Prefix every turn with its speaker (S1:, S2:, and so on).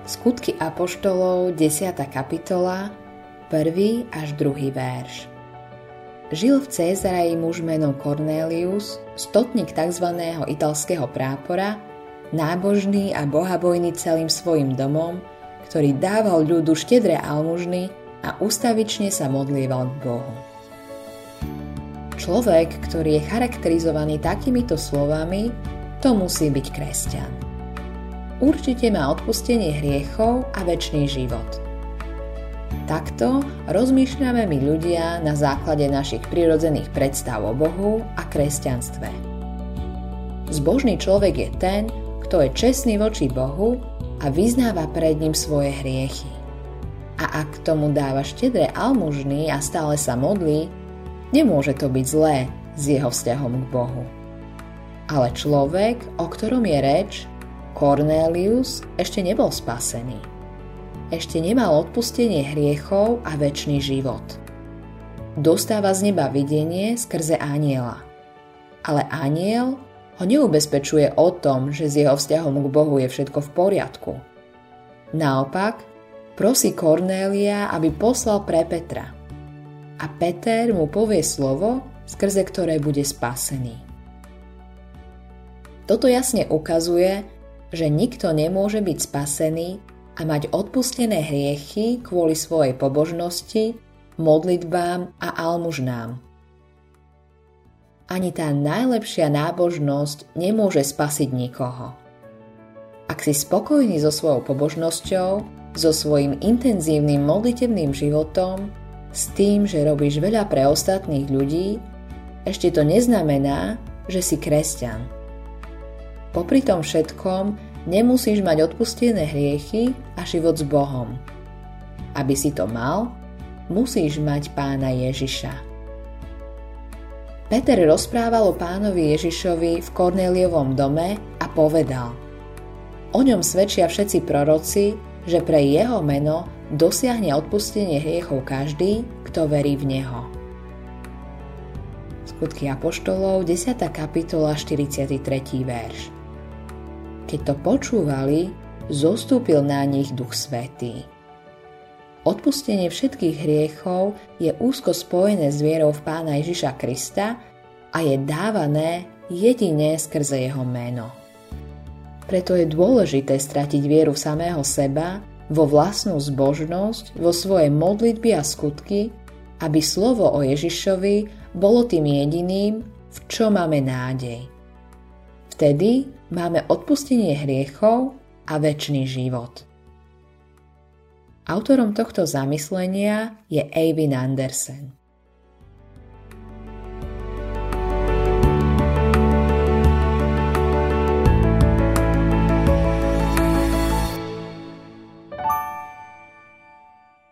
S1: Skutky apoštolov, 10. kapitola, 1. až 2. verš. Žil v Cézareji muž menom Kornélius, stotník tzv. Italského prápora, nábožný a bohabojný celým svojim domom, ktorý dával ľudu štedré almužny a ustavične sa modlieval k Bohu. Človek, ktorý je charakterizovaný takýmito slovami, to musí byť kresťan. Určite má odpustenie hriechov a večný život. Takto rozmýšľame my ľudia na základe našich prirodzených predstav o Bohu a kresťanstve. Zbožný človek je ten, kto je čestný voči Bohu a vyznáva pred ním svoje hriechy. A ak tomu dáva štedré almužny a stále sa modlí, nemôže to byť zlé s jeho vzťahom k Bohu. Ale človek, o ktorom je reč, Kornélius, ešte nebol spasený. Ešte nemal odpustenie hriechov a večný život. Dostáva z neba videnie skrze anjela. Ale anjel ho neubezpečuje o tom, že s jeho vzťahom k Bohu je všetko v poriadku. Naopak, prosí Kornélia, aby poslal pre Petra. A Peter mu povie slovo, skrze ktoré bude spasený. Toto jasne ukazuje, že nikto nemôže byť spasený a mať odpustené hriechy kvôli svojej pobožnosti, modlitbám a almužnám. Ani tá najlepšia nábožnosť nemôže spasiť nikoho. Ak si spokojný so svojou pobožnosťou, so svojím intenzívnym modlitebným životom, s tým, že robíš veľa pre ostatných ľudí, ešte to neznamená, že si kresťan. Popri tom všetkom nemusíš mať odpustené hriechy a život s Bohom. Aby si to mal, musíš mať Pána Ježiša. Peter rozprával o Pánovi Ježišovi v Kornéliovom dome a povedal: O ňom svedčia všetci proroci, že pre jeho meno dosiahne odpustenie hriechov každý, kto verí v neho. Skutky apoštolov, 10. kapitola, 43. verš. Keď to počúvali, zostúpil na nich Duch Svätý. Odpustenie všetkých hriechov je úzko spojené s vierou v Pána Ježiša Krista a je dávané jedine skrze jeho meno. Preto je dôležité stratiť vieru v samého seba, vo vlastnú zbožnosť, vo svoje modlitby a skutky, aby slovo o Ježišovi bolo tým jediným, v čo máme nádej. Vtedy máme odpustenie hriechov a večný život. Autorom tohto zamyslenia je Eivind Andersen.